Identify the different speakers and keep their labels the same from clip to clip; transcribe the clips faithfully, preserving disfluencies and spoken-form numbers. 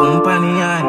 Speaker 1: companion.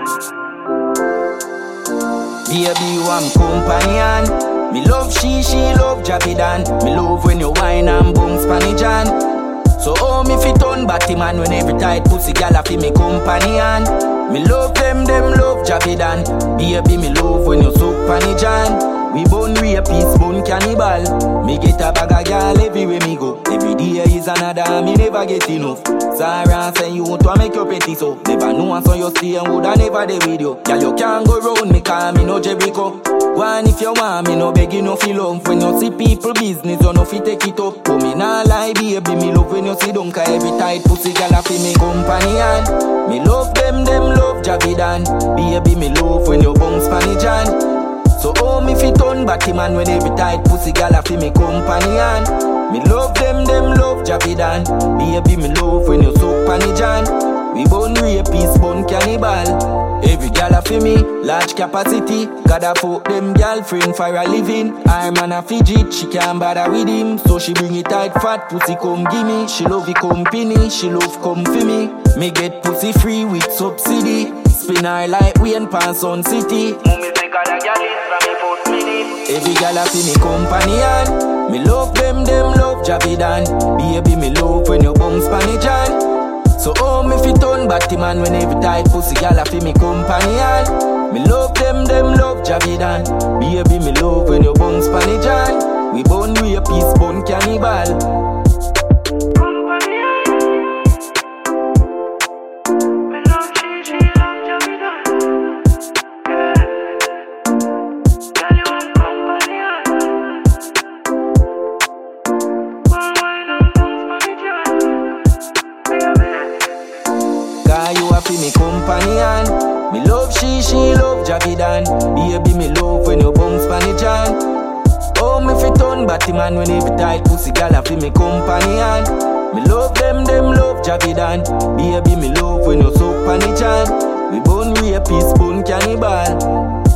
Speaker 1: Baby, you am companion. Me love she, she love Javidan. Me love when you whine and boom Spanish Jan. So oh me fit on batty man when every tight pussy gal a fi me companion. Me love them, them love Javidan. Baby, me love when you suck Spanish Jan. We born rapist, born cannibal. Me get a bag of gal everywhere me go. Every day is another, me never get enough. Sarah say you want to make your petty so. Never know so you stay and woulda never dey with you. Girl you can't go round me cause me no Jericho. One if you want me no beg you no feel love. When you see people business you no fit take it up. But me nah lie baby, me love when you see don't cause every tight pussy gal a fi me companion. Me love them, them love Javidan. Baby me love when you bum Spanish Jan. So oh me fit on batty man when every tight pussy gal a fi me companion. Me love them, them love Javidan. Baby me love when you suck Spanish Jan. We born rapist, born cannibal. Every gal a fi me, large capacity. Gotta fuck them girlfriend for a living. I man a fidget, she can't bother with him. So she bring it tight fat, pussy come gimme. She love the company, she love come for me. Me get pussy free with subsidy. Spin her like Wayne Pan Sun City. Mummy say got a gal in from me first minute. Every gal a fi me companion. Me love them, them love Javidan. Baby me love when you bum Spanish Jan. So oh me fit on batty man when every tight pussy gal a fi me companion. Me love them, them love Javidan. Baby me love when you bum Spanish Jan. We born rapist, born cannibal. You a fi me companion. Me love she, she love Javidan. Baby me love when you bum Spanish Jan. Oh me fit on batty man when every tight pussy gal a fi me companion. Me love them, them love Javidan. Baby me love when you suck Spanish Jan. We born rapist, born cannibal.